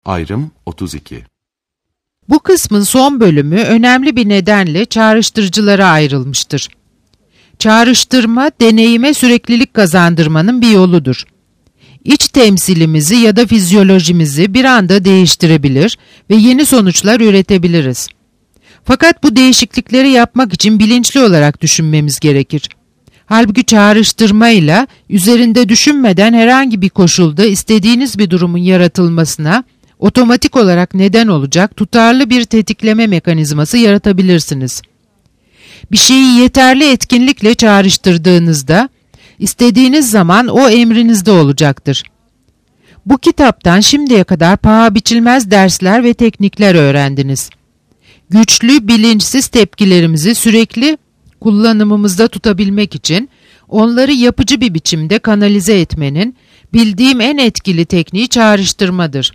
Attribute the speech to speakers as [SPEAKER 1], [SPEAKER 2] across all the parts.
[SPEAKER 1] Ayrım 32.
[SPEAKER 2] Bu kısmın son bölümü önemli bir nedenle çağrıştırıcılara ayrılmıştır. Çağrıştırma, deneyime süreklilik kazandırmanın bir yoludur. İç temsilimizi ya da fizyolojimizi bir anda değiştirebilir ve yeni sonuçlar üretebiliriz. Fakat bu değişiklikleri yapmak için bilinçli olarak düşünmemiz gerekir. Halbuki çağrıştırmayla üzerinde düşünmeden herhangi bir koşulda istediğiniz bir durumun yaratılmasına otomatik olarak neden olacak tutarlı bir tetikleme mekanizması yaratabilirsiniz. Bir şeyi yeterli etkinlikle çağrıştırdığınızda istediğiniz zaman o emrinizde olacaktır. Bu kitaptan şimdiye kadar paha biçilmez dersler ve teknikler öğrendiniz. Güçlü, bilinçsiz tepkilerimizi sürekli kullanımımızda tutabilmek için onları yapıcı bir biçimde kanalize etmenin bildiğim en etkili tekniği çağrıştırmadır.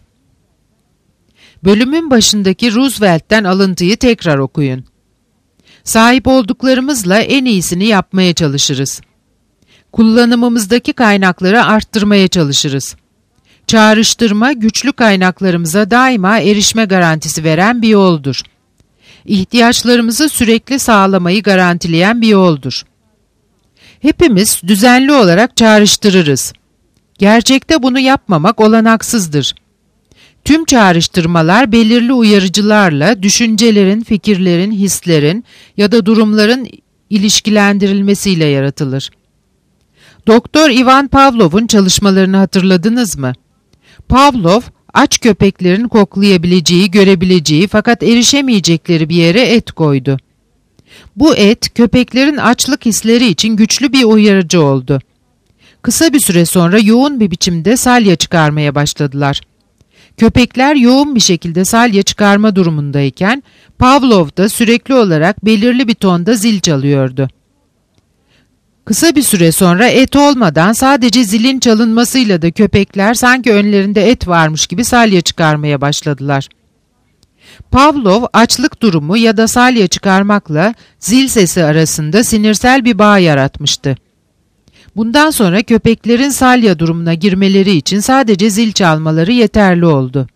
[SPEAKER 2] Bölümün başındaki Roosevelt'ten alıntıyı tekrar okuyun. Sahip olduklarımızla en iyisini yapmaya çalışırız. Kullanımımızdaki kaynakları arttırmaya çalışırız. Çağrıştırma, güçlü kaynaklarımıza daima erişme garantisi veren bir yoldur. İhtiyaçlarımızı sürekli sağlamayı garantileyen bir yoldur. Hepimiz düzenli olarak çağrıştırırız. Gerçekte bunu yapmamak olanaksızdır. Tüm çağrıştırmalar belirli uyarıcılarla düşüncelerin, fikirlerin, hislerin ya da durumların ilişkilendirilmesiyle yaratılır. Doktor Ivan Pavlov'un çalışmalarını hatırladınız mı? Pavlov, aç köpeklerin koklayabileceği, görebileceği fakat erişemeyecekleri bir yere et koydu. Bu et, köpeklerin açlık hisleri için güçlü bir uyarıcı oldu. Kısa bir süre sonra yoğun bir biçimde salya çıkarmaya başladılar. Köpekler yoğun bir şekilde salya çıkarma durumundayken, Pavlov da sürekli olarak belirli bir tonda zil çalıyordu. Kısa bir süre sonra et olmadan sadece zilin çalınmasıyla da köpekler sanki önlerinde et varmış gibi salya çıkarmaya başladılar. Pavlov açlık durumu ya da salya çıkarmakla zil sesi arasında sinirsel bir bağ yaratmıştı. Bundan sonra köpeklerin salya durumuna girmeleri için sadece zil çalmaları yeterli oldu.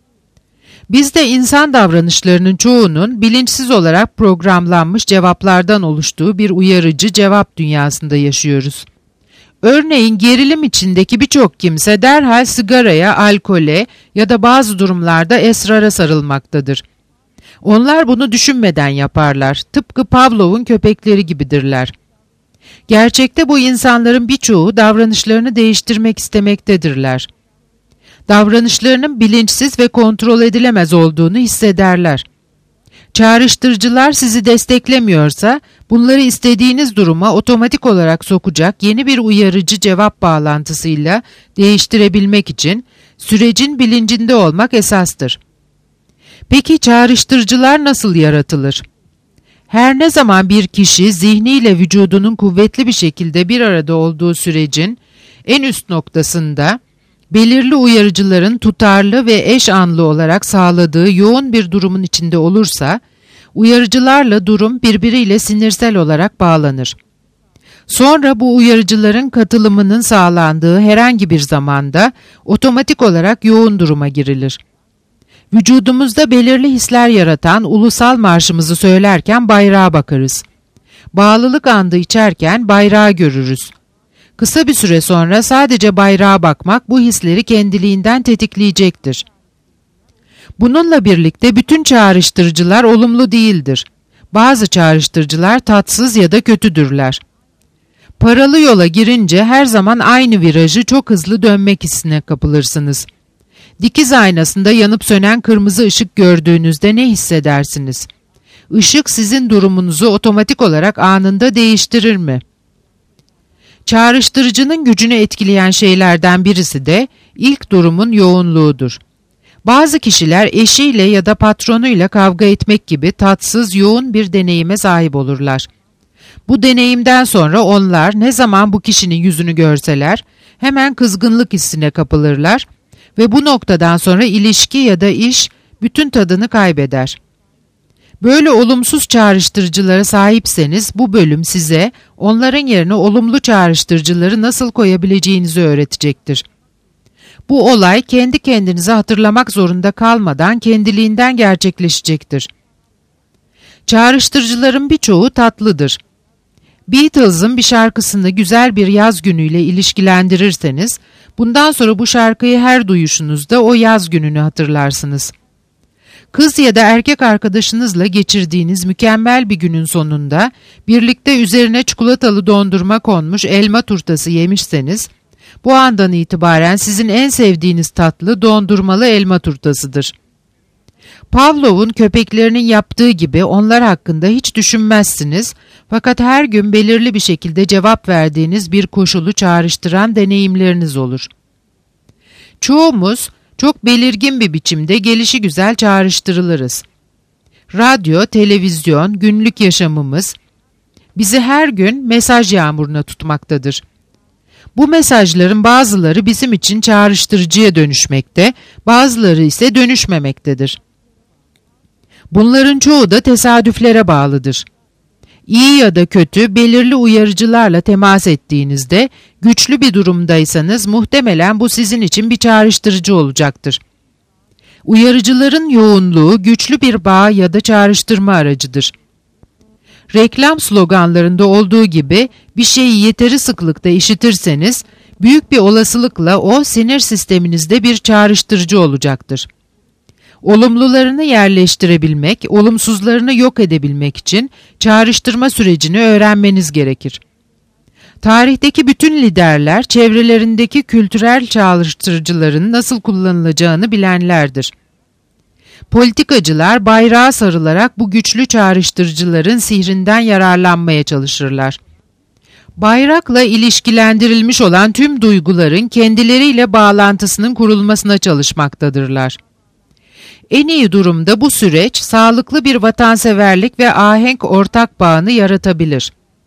[SPEAKER 2] Biz de insan davranışlarının çoğunun bilinçsiz olarak programlanmış cevaplardan oluştuğu bir uyarıcı cevap dünyasında yaşıyoruz. Örneğin gerilim içindeki birçok kimse derhal sigaraya, alkole ya da bazı durumlarda esrara sarılmaktadır. Onlar bunu düşünmeden yaparlar, tıpkı Pavlov'un köpekleri gibidirler. Gerçekte bu insanların birçoğu davranışlarını değiştirmek istemektedirler. Davranışlarının bilinçsiz ve kontrol edilemez olduğunu hissederler. Çağrıştırıcılar sizi desteklemiyorsa, bunları istediğiniz duruma otomatik olarak sokacak yeni bir uyarıcı cevap bağlantısıyla değiştirebilmek için sürecin bilincinde olmak esastır. Peki çağrıştırıcılar nasıl yaratılır? Her ne zaman bir kişi zihniyle vücudunun kuvvetli bir şekilde bir arada olduğu sürecin en üst noktasında, belirli uyarıcıların tutarlı ve eş anlı olarak sağladığı yoğun bir durumun içinde olursa, uyarıcılarla durum birbiriyle sinirsel olarak bağlanır. Sonra bu uyarıcıların katılımının sağlandığı herhangi bir zamanda otomatik olarak yoğun duruma girilir. Vücudumuzda belirli hisler yaratan ulusal marşımızı söylerken bayrağa bakarız. Bağlılık andı içerken bayrağı görürüz. Kısa bir süre sonra sadece bayrağa bakmak bu hisleri kendiliğinden tetikleyecektir. Bununla birlikte bütün çağrıştırıcılar olumlu değildir. Bazı çağrıştırıcılar tatsız ya da kötüdürler. Paralı yola girince her zaman aynı virajı çok hızlı dönmek hissine kapılırsınız. Dikiz aynasında yanıp sönen kırmızı ışık gördüğünüzde ne hissedersiniz? Işık sizin durumunuzu otomatik olarak anında değiştirir mi? Çağrıştırıcının gücünü etkileyen şeylerden birisi de ilk durumun yoğunluğudur. Bazı kişiler eşiyle ya da patronuyla kavga etmek gibi tatsız, yoğun bir deneyime sahip olurlar. Bu deneyimden sonra onlar ne zaman bu kişinin yüzünü görseler hemen kızgınlık hissine kapılırlar ve bu noktadan sonra ilişki ya da iş bütün tadını kaybeder. Böyle olumsuz çağrıştırıcılara sahipseniz bu bölüm size onların yerine olumlu çağrıştırıcıları nasıl koyabileceğinizi öğretecektir. Bu olay kendi kendinize hatırlamak zorunda kalmadan kendiliğinden gerçekleşecektir. Çağrıştırıcıların birçoğu tatlıdır. Beatles'ın bir şarkısını güzel bir yaz günüyle ilişkilendirirseniz, bundan sonra bu şarkıyı her duyuşunuzda o yaz gününü hatırlarsınız. Kız ya da erkek arkadaşınızla geçirdiğiniz mükemmel bir günün sonunda birlikte üzerine çikolatalı dondurma konmuş elma turtası yemişseniz, bu andan itibaren sizin en sevdiğiniz tatlı dondurmalı elma turtasıdır. Pavlov'un köpeklerinin yaptığı gibi onlar hakkında hiç düşünmezsiniz, fakat her gün belirli bir şekilde cevap verdiğiniz bir koşulu çağrıştıran deneyimleriniz olur. Çoğumuz çok belirgin bir biçimde gelişigüzel çağrıştırılırız. Radyo, televizyon, günlük yaşamımız bizi her gün mesaj yağmuruna tutmaktadır. Bu mesajların bazıları bizim için çağrıştırıcıya dönüşmekte, bazıları ise dönüşmemektedir. Bunların çoğu da tesadüflere bağlıdır. İyi ya da kötü belirli uyarıcılarla temas ettiğinizde güçlü bir durumdaysanız muhtemelen bu sizin için bir çağrıştırıcı olacaktır. Uyarıcıların yoğunluğu güçlü bir bağ ya da çağrıştırma aracıdır. Reklam sloganlarında olduğu gibi bir şeyi yeteri sıklıkta işitirseniz büyük bir olasılıkla o sinir sisteminizde bir çağrıştırıcı olacaktır. Olumlularını yerleştirebilmek, olumsuzlarını yok edebilmek için çağrıştırma sürecini öğrenmeniz gerekir. Tarihteki bütün liderler çevrelerindeki kültürel çağrıştırıcıların nasıl kullanılacağını bilenlerdir. Politikacılar bayrağa sarılarak bu güçlü çağrıştırıcıların sihrinden yararlanmaya çalışırlar. Bayrakla ilişkilendirilmiş olan tüm duyguların kendileriyle bağlantısının kurulmasına çalışmaktadırlar. En iyi durumda bu süreç sağlıklı bir vatanseverlik ve ahenk ortak bağını yaratabilir.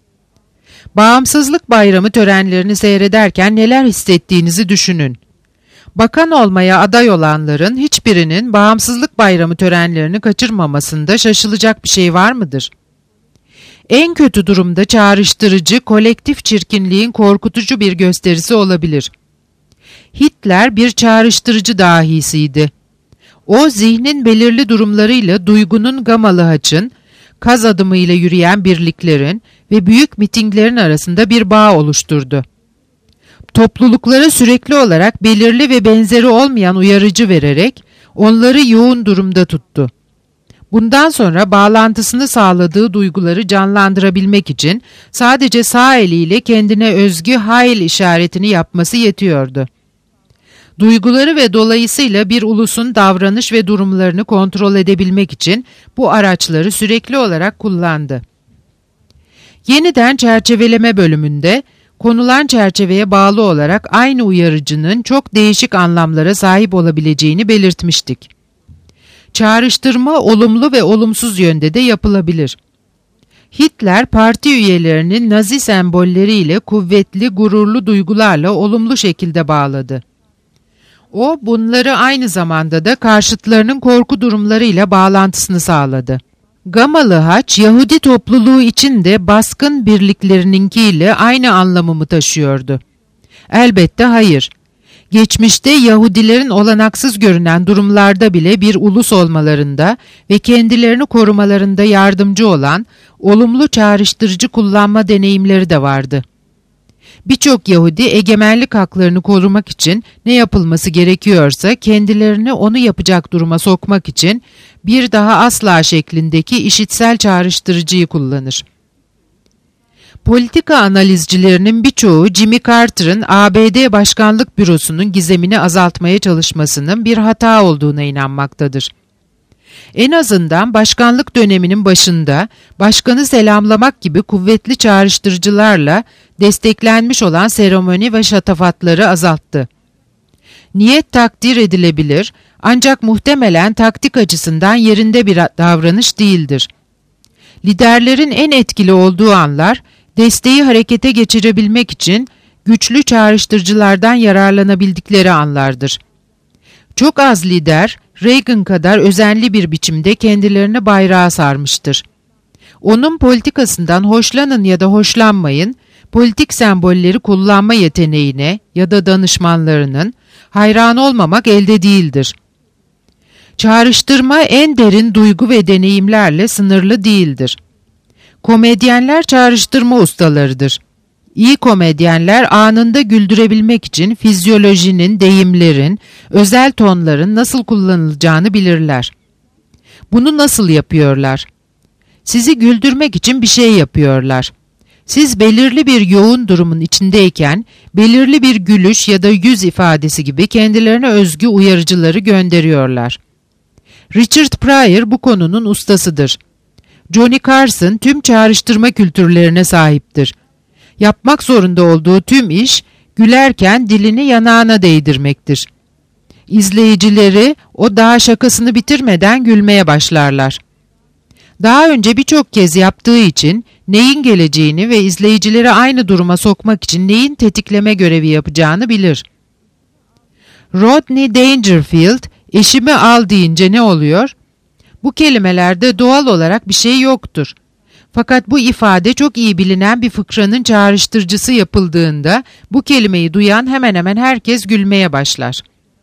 [SPEAKER 2] Bağımsızlık Bayramı törenlerini seyrederken neler hissettiğinizi düşünün. Bakan olmaya aday olanların hiçbirinin Bağımsızlık Bayramı törenlerini kaçırmamasında şaşılacak bir şey var mıdır? En kötü durumda çağrıştırıcı, kolektif çirkinliğin korkutucu bir gösterisi olabilir. Hitler bir çağrıştırıcı dahisiydi. O zihnin belirli durumlarıyla duygunun gamalı haçın, kaz adımıyla yürüyen birliklerin ve büyük mitinglerin arasında bir bağ oluşturdu. Topluluklara sürekli olarak belirli ve benzeri olmayan uyarıcı vererek onları yoğun durumda tuttu. Bundan sonra bağlantısını sağladığı duyguları canlandırabilmek için sadece sağ eliyle kendine özgü Heil işaretini yapması yetiyordu. Duyguları ve dolayısıyla bir ulusun davranış ve durumlarını kontrol edebilmek için bu araçları sürekli olarak kullandı. Yeniden çerçeveleme bölümünde konulan çerçeveye bağlı olarak aynı uyarıcının çok değişik anlamlara sahip olabileceğini belirtmiştik. Çağrıştırma olumlu ve olumsuz yönde de yapılabilir. Hitler parti üyelerinin Nazi sembolleriyle kuvvetli, gururlu duygularla olumlu şekilde bağladı. O bunları aynı zamanda da karşıtlarının korku durumlarıyla bağlantısını sağladı. Gamalı haç, Yahudi topluluğu için de baskın birliklerininkiyle aynı anlamı mı taşıyordu? Elbette hayır. Geçmişte Yahudilerin olanaksız görünen durumlarda bile bir ulus olmalarında ve kendilerini korumalarında yardımcı olan olumlu çağrıştırıcı kullanma deneyimleri de vardı. Birçok Yahudi egemenlik haklarını korumak için ne yapılması gerekiyorsa kendilerini onu yapacak duruma sokmak için bir daha asla şeklindeki işitsel çağrıştırıcıyı kullanır. Politika analizcilerinin birçoğu Jimmy Carter'ın ABD Başkanlık Bürosu'nun gizemini azaltmaya çalışmasının bir hata olduğuna inanmaktadır. En azından başkanlık döneminin başında başkanı selamlamak gibi kuvvetli çağrıştırıcılarla desteklenmiş olan seremoni ve şatafatları azalttı. Niyet takdir edilebilir ancak muhtemelen taktik açısından yerinde bir davranış değildir. Liderlerin en etkili olduğu anlar desteği harekete geçirebilmek için güçlü çağrıştırıcılardan yararlanabildikleri anlardır. Çok az lider Reagan kadar özenli bir biçimde kendilerini bayrağa sarmıştır. Onun politikasından hoşlanın ya da hoşlanmayın, politik sembolleri kullanma yeteneğine ya da danışmanlarının, hayran olmamak elde değildir. Çağrıştırma en derin duygu ve deneyimlerle sınırlı değildir. Komedyenler çağrıştırma ustalarıdır. İyi komedyenler anında güldürebilmek için fizyolojinin, deyimlerin, özel tonların nasıl kullanılacağını bilirler. Bunu nasıl yapıyorlar? Sizi güldürmek için bir şey yapıyorlar. Siz belirli bir yoğun durumun içindeyken, belirli bir gülüş ya da yüz ifadesi gibi kendilerine özgü uyarıcıları gönderiyorlar. Richard Pryor bu konunun ustasıdır. Johnny Carson tüm çağrıştırma kültürlerine sahiptir. Yapmak zorunda olduğu tüm iş, gülerken dilini yanağına değdirmektir. İzleyicileri o daha şakasını bitirmeden gülmeye başlarlar. Daha önce birçok kez yaptığı için neyin geleceğini ve izleyicileri aynı duruma sokmak için neyin tetikleme görevi yapacağını bilir. Rodney Dangerfield, eşimi al deyince ne oluyor? Bu kelimelerde doğal olarak bir şey yoktur. Fakat bu ifade çok iyi bilinen bir fıkranın çağrıştırıcısı yapıldığında bu kelimeyi duyan hemen hemen herkes gülmeye başlar.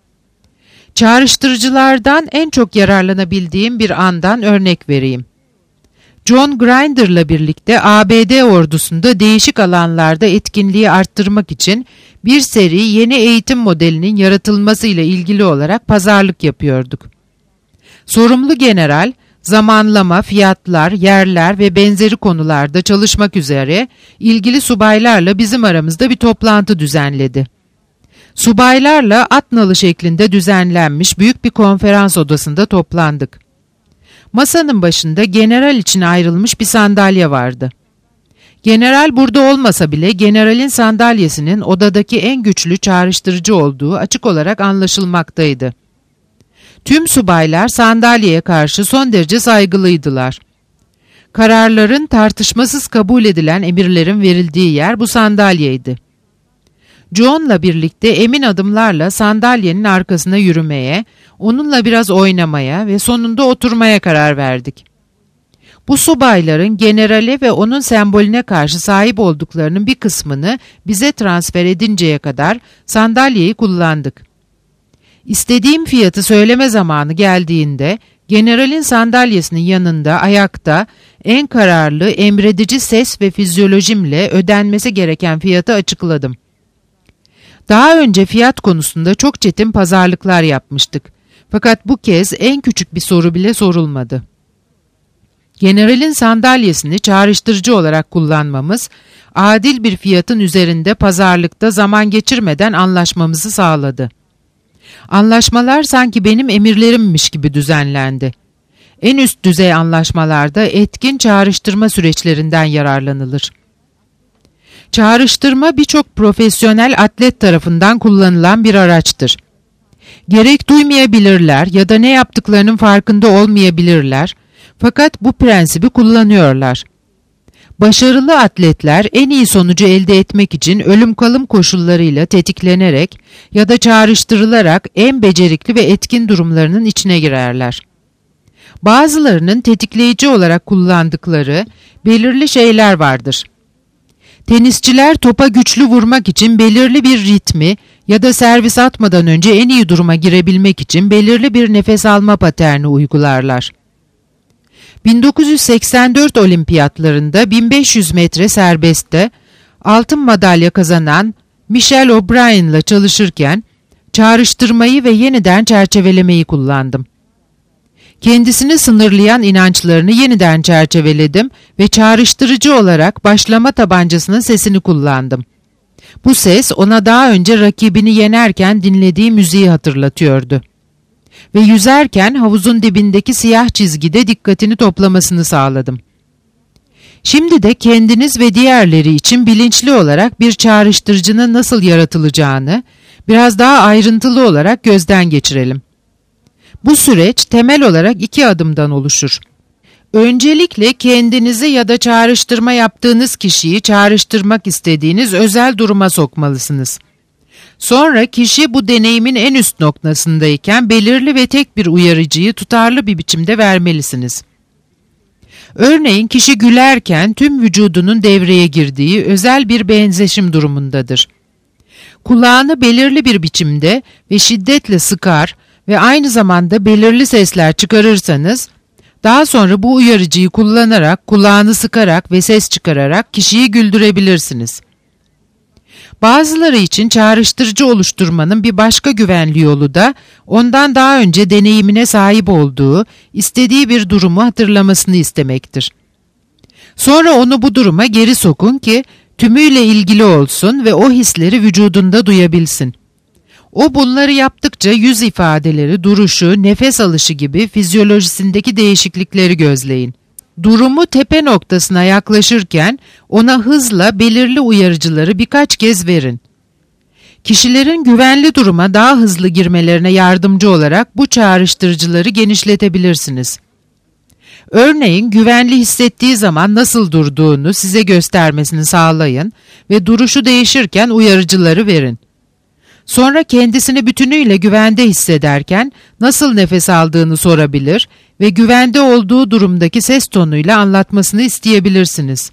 [SPEAKER 2] Çağrıştırıcılardan en çok yararlanabildiğim bir andan örnek vereyim. John Grinder'la birlikte ABD ordusunda değişik alanlarda etkinliği arttırmak için bir seri yeni eğitim modelinin yaratılmasıyla ilgili olarak pazarlık yapıyorduk. Sorumlu general, zamanlama, fiyatlar, yerler ve benzeri konularda çalışmak üzere ilgili subaylarla bizim aramızda bir toplantı düzenledi. Subaylarla at nalı şeklinde düzenlenmiş büyük bir konferans odasında toplandık. Masanın başında general için ayrılmış bir sandalye vardı. General burada olmasa bile generalin sandalyesinin odadaki en güçlü çağrıştırıcı olduğu açık olarak anlaşılmaktaydı. Tüm subaylar sandalyeye karşı son derece saygılıydılar. Kararların tartışmasız kabul edilen emirlerin verildiği yer bu sandalyeydi. John'la birlikte emin adımlarla sandalyenin arkasına yürümeye, onunla biraz oynamaya ve sonunda oturmaya karar verdik. Bu subayların generale ve onun sembolüne karşı sahip olduklarının bir kısmını bize transfer edinceye kadar sandalyeyi kullandık. İstediğim fiyatı söyleme zamanı geldiğinde generalin sandalyesinin yanında ayakta en kararlı emredici ses ve fizyolojimle ödenmesi gereken fiyatı açıkladım. Daha önce fiyat konusunda çok çetin pazarlıklar yapmıştık. Fakat bu kez en küçük bir soru bile sorulmadı. Generalin sandalyesini çağrıştırıcı olarak kullanmamız, adil bir fiyatın üzerinde pazarlıkta zaman geçirmeden anlaşmamızı sağladı. Anlaşmalar sanki benim emirlerimmiş gibi düzenlendi. En üst düzey anlaşmalarda etkin çağrıştırma süreçlerinden yararlanılır. Çağrıştırma birçok profesyonel atlet tarafından kullanılan bir araçtır. Gerek duymayabilirler ya da ne yaptıklarının farkında olmayabilirler, fakat bu prensibi kullanıyorlar. Başarılı atletler en iyi sonucu elde etmek için ölüm kalım koşullarıyla tetiklenerek ya da çağrıştırılarak en becerikli ve etkin durumlarının içine girerler. Bazılarının tetikleyici olarak kullandıkları belirli şeyler vardır. Tenisçiler topa güçlü vurmak için belirli bir ritmi ya da servis atmadan önce en iyi duruma girebilmek için belirli bir nefes alma paterni uygularlar. 1984 olimpiyatlarında 1500 metre serbestte altın madalya kazanan Michelle O'Brien'la çalışırken çağrıştırmayı ve yeniden çerçevelemeyi kullandım. Kendisini sınırlayan inançlarını yeniden çerçeveledim ve çağrıştırıcı olarak başlama tabancasının sesini kullandım. Bu ses ona daha önce rakibini yenerken dinlediği müziği hatırlatıyordu. Ve yüzerken havuzun dibindeki siyah çizgide dikkatini toplamasını sağladım. Şimdi de kendiniz ve diğerleri için bilinçli olarak bir çağrıştırıcının nasıl yaratılacağını biraz daha ayrıntılı olarak gözden geçirelim. Bu süreç temel olarak 2 adımdan oluşur. Öncelikle kendinizi ya da çağrıştırma yaptığınız kişiyi çağrıştırmak istediğiniz özel duruma sokmalısınız. Sonra kişi bu deneyimin en üst noktasındayken belirli ve tek bir uyarıcıyı tutarlı bir biçimde vermelisiniz. Örneğin kişi gülerken tüm vücudunun devreye girdiği özel bir benzeşim durumundadır. Kulağını belirli bir biçimde ve şiddetle sıkar ve aynı zamanda belirli sesler çıkarırsanız, daha sonra bu uyarıcıyı kullanarak, kulağını sıkarak ve ses çıkararak kişiyi güldürebilirsiniz. Bazıları için çağrıştırıcı oluşturmanın bir başka güvenli yolu da ondan daha önce deneyimine sahip olduğu, istediği bir durumu hatırlamasını istemektir. Sonra onu bu duruma geri sokun ki tümüyle ilgili olsun ve o hisleri vücudunda duyabilsin. O bunları yaptıkça yüz ifadeleri, duruşu, nefes alışı gibi fizyolojisindeki değişiklikleri gözleyin. Durumu tepe noktasına yaklaşırken ona hızla belirli uyarıcıları birkaç kez verin. Kişilerin güvenli duruma daha hızlı girmelerine yardımcı olarak bu çağrıştırıcıları genişletebilirsiniz. Örneğin güvenli hissettiği zaman nasıl durduğunu size göstermesini sağlayın ve duruşu değişirken uyarıcıları verin. Sonra kendisini bütünüyle güvende hissederken nasıl nefes aldığını sorabilir ve güvende olduğu durumdaki ses tonuyla anlatmasını isteyebilirsiniz.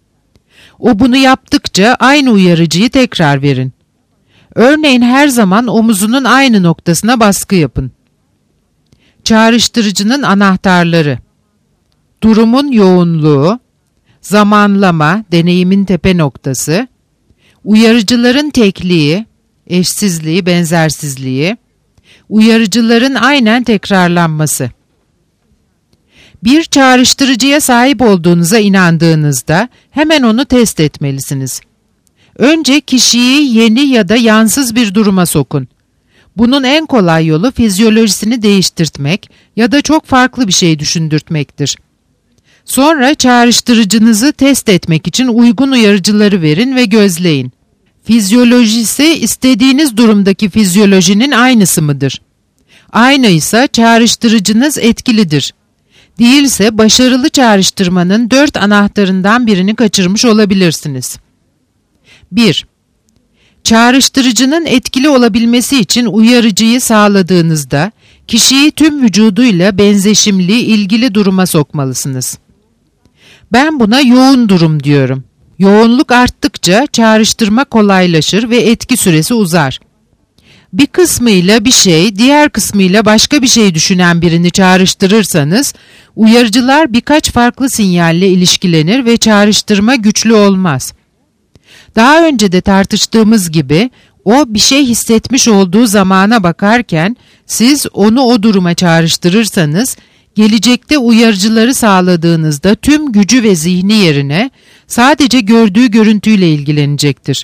[SPEAKER 2] O bunu yaptıkça aynı uyarıcıyı tekrar verin. Örneğin her zaman omuzunun aynı noktasına baskı yapın. Çağrıştırıcının anahtarları: durumun yoğunluğu, zamanlama, deneyimin tepe noktası, uyarıcıların tekliği, eşsizliği, benzersizliği, uyarıcıların aynen tekrarlanması. Bir çağrıştırıcıya sahip olduğunuza inandığınızda hemen onu test etmelisiniz. Önce kişiyi yeni ya da yansız bir duruma sokun. Bunun en kolay yolu fizyolojisini değiştirtmek ya da çok farklı bir şey düşündürtmektir. Sonra çağrıştırıcınızı test etmek için uygun uyarıcıları verin ve gözleyin. Fizyolojisi istediğiniz durumdaki fizyolojinin aynısı mıdır? Aynıysa çağrıştırıcınız etkilidir. Değilse başarılı çağrıştırmanın 4 anahtarından birini kaçırmış olabilirsiniz. 1. Çağrıştırıcının etkili olabilmesi için uyarıcıyı sağladığınızda kişiyi tüm vücuduyla benzeşimli, ilgili duruma sokmalısınız. Ben buna yoğun durum diyorum. Yoğunluk arttıkça çağrıştırma kolaylaşır ve etki süresi uzar. Bir kısmıyla bir şey, diğer kısmıyla başka bir şey düşünen birini çağrıştırırsanız, uyarıcılar birkaç farklı sinyalle ilişkilenir ve çağrıştırma güçlü olmaz. Daha önce de tartıştığımız gibi, o bir şey hissetmiş olduğu zamana bakarken, siz onu o duruma çağrıştırırsanız, gelecekte uyarıcıları sağladığınızda tüm gücü ve zihni yerine sadece gördüğü görüntüyle ilgilenecektir.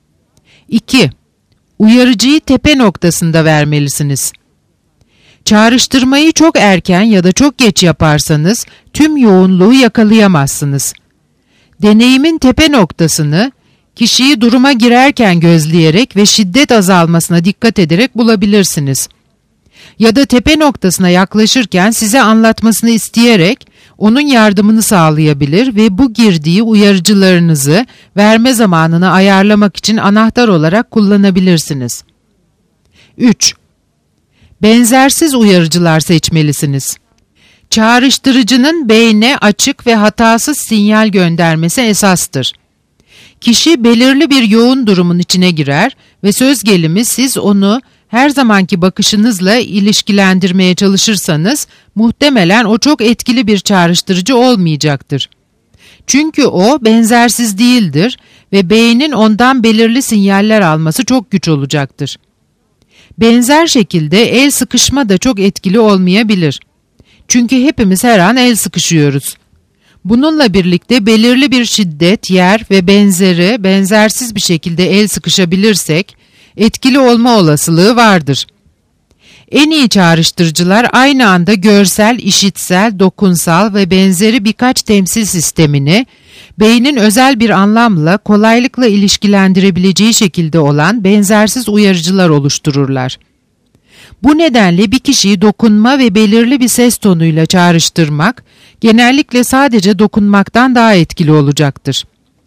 [SPEAKER 2] 2. Uyarıcıyı tepe noktasında vermelisiniz. Çağrıştırmayı çok erken ya da çok geç yaparsanız tüm yoğunluğu yakalayamazsınız. Deneyimin tepe noktasını kişiyi duruma girerken gözleyerek ve şiddet azalmasına dikkat ederek bulabilirsiniz. Ya da tepe noktasına yaklaşırken size anlatmasını isteyerek onun yardımını sağlayabilir ve bu girdiği uyarıcılarınızı verme zamanını ayarlamak için anahtar olarak kullanabilirsiniz. 3. Benzersiz uyarıcılar seçmelisiniz. Çağrıştırıcının beyne açık ve hatasız sinyal göndermesi esastır. Kişi belirli bir yoğun durumun içine girer ve söz gelimi siz onu her zamanki bakışınızla ilişkilendirmeye çalışırsanız muhtemelen o çok etkili bir çağrıştırıcı olmayacaktır. Çünkü o benzersiz değildir ve beynin ondan belirli sinyaller alması çok güç olacaktır. Benzer şekilde el sıkışma da çok etkili olmayabilir. Çünkü hepimiz her an el sıkışıyoruz. Bununla birlikte belirli bir şiddet, yer ve benzeri benzersiz bir şekilde el sıkışabilirsek, etkili olma olasılığı vardır. En iyi çağrıştırıcılar aynı anda görsel, işitsel, dokunsal ve benzeri birkaç temsil sistemini beynin özel bir anlamla kolaylıkla ilişkilendirebileceği şekilde olan benzersiz uyarıcılar oluştururlar. Bu nedenle bir kişiyi dokunma ve belirli bir ses tonuyla çağrıştırmak, genellikle sadece dokunmaktan daha etkili olacaktır.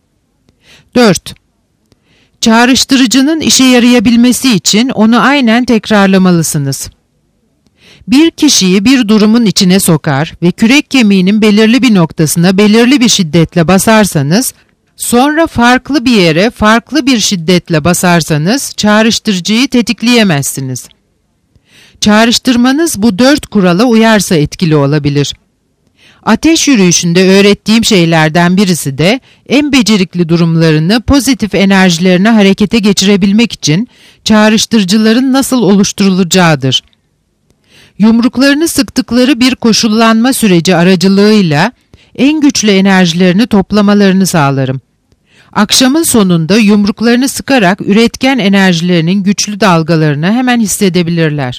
[SPEAKER 2] 4. Çağrıştırıcının işe yarayabilmesi için onu aynen tekrarlamalısınız. Bir kişiyi bir durumun içine sokar ve kürek kemiğinin belirli bir noktasına belirli bir şiddetle basarsanız, Sonra farklı bir yere farklı bir şiddetle basarsanız çağrıştırıcıyı tetikleyemezsiniz. Çağrıştırmanız bu 4 kurala uyarsa etkili olabilir. Ateş yürüyüşünde öğrettiğim şeylerden birisi de en becerikli durumlarını pozitif enerjilerine harekete geçirebilmek için çağrıştırıcıların nasıl oluşturulacağıdır. Yumruklarını sıktıkları bir koşullanma süreci aracılığıyla en güçlü enerjilerini toplamalarını sağlarım. Akşamın sonunda yumruklarını sıkarak üretken enerjilerinin güçlü dalgalarını hemen hissedebilirler.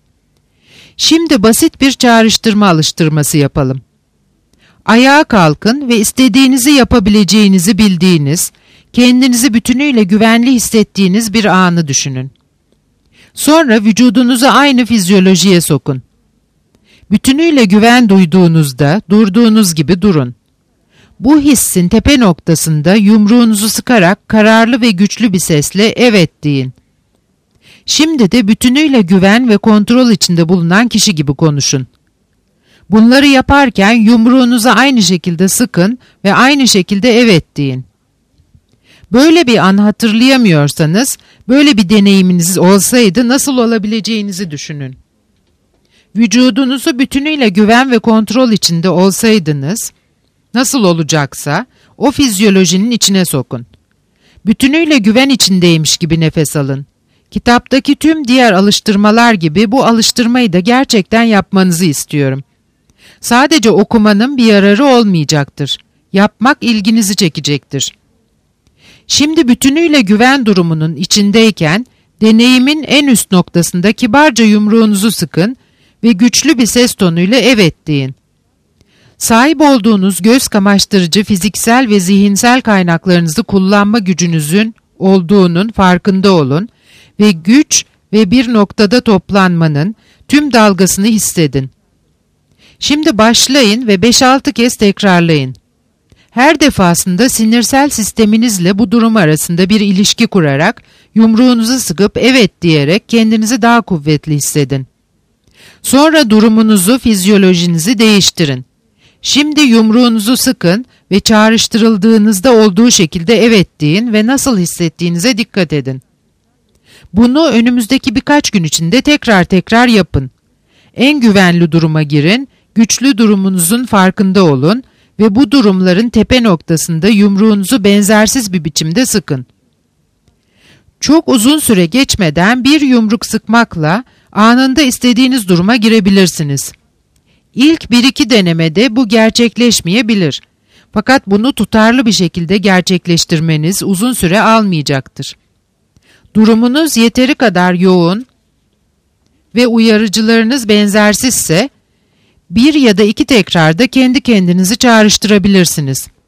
[SPEAKER 2] Şimdi basit bir çağrıştırma alıştırması yapalım. Ayağa kalkın ve istediğinizi yapabileceğinizi bildiğiniz, kendinizi bütünüyle güvenli hissettiğiniz bir anı düşünün. Sonra vücudunuzu aynı fizyolojiye sokun. Bütünüyle güven duyduğunuzda durduğunuz gibi durun. Bu hissin tepe noktasında yumruğunuzu sıkarak kararlı ve güçlü bir sesle evet deyin. Şimdi de bütünüyle güven ve kontrol içinde bulunan kişi gibi konuşun. Bunları yaparken yumruğunuzu aynı şekilde sıkın ve aynı şekilde evet deyin. Böyle bir an hatırlayamıyorsanız, böyle bir deneyiminiz olsaydı nasıl olabileceğinizi düşünün. Vücudunuzu bütünüyle güven ve kontrol içinde olsaydınız, nasıl olacaksa o fizyolojinin içine sokun. Bütünüyle güven içindeymiş gibi nefes alın. Kitaptaki tüm diğer alıştırmalar gibi bu alıştırmayı da gerçekten yapmanızı istiyorum. Sadece okumanın bir yararı olmayacaktır. Yapmak ilginizi çekecektir. Şimdi bütünüyle güven durumunun içindeyken deneyimin en üst noktasında kibarca yumruğunuzu sıkın ve güçlü bir ses tonuyla evet deyin. Sahip olduğunuz göz kamaştırıcı fiziksel ve zihinsel kaynaklarınızı kullanma gücünüzün olduğunun farkında olun ve güç ve bir noktada toplanmanın tüm dalgasını hissedin. Şimdi başlayın ve 5-6 kez tekrarlayın. Her defasında sinirsel sisteminizle bu durum arasında bir ilişki kurarak yumruğunuzu sıkıp evet diyerek kendinizi daha kuvvetli hissedin. Sonra durumunuzu, fizyolojinizi değiştirin. Şimdi yumruğunuzu sıkın ve çağrıştırıldığınızda olduğu şekilde evet deyin ve nasıl hissettiğinize dikkat edin. Bunu önümüzdeki birkaç gün içinde tekrar yapın. En güvenli duruma girin, güçlü durumunuzun farkında olun ve bu durumların tepe noktasında yumruğunuzu benzersiz bir biçimde sıkın. Çok uzun süre geçmeden bir yumruk sıkmakla anında istediğiniz duruma girebilirsiniz. İlk 1-2 denemede bu gerçekleşmeyebilir. Fakat bunu tutarlı bir şekilde gerçekleştirmeniz uzun süre almayacaktır. Durumunuz yeteri kadar yoğun ve uyarıcılarınız benzersizse 1 ya da 2 tekrarda kendi kendinizi çağrıştırabilirsiniz.